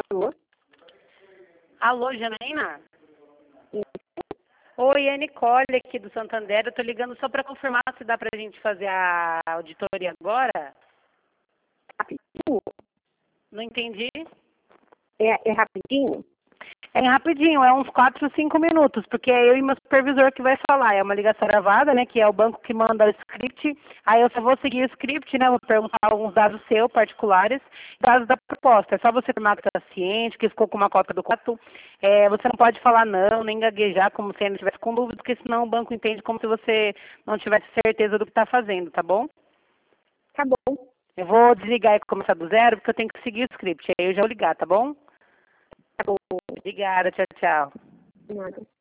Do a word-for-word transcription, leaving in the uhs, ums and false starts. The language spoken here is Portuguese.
Alô? Alô, Janaína? Oi, é Nicole aqui do Santander. Eu tô ligando só para confirmar se dá pra gente fazer a auditoria agora. Rapidinho? Não entendi. É, é rapidinho? É rapidinho, é uns quatro, cinco minutos, porque é eu e meu supervisor que vai falar. É uma ligação gravada, né, que é o banco que manda o script. Aí eu só vou seguir o script, né, vou perguntar alguns dados seus, particulares, dados da proposta. É só você afirmar que está ciente, que ficou com uma cópia do contrato. É, você não pode falar não, nem gaguejar como se ainda estivesse com dúvida, porque senão o banco entende como se você não tivesse certeza do que está fazendo, tá bom? Tá bom. Eu vou desligar e começar do zero, porque eu tenho que seguir o script. Aí eu já vou ligar, tá bom? Tá bom. Obrigada, tchau, tchau. Nada.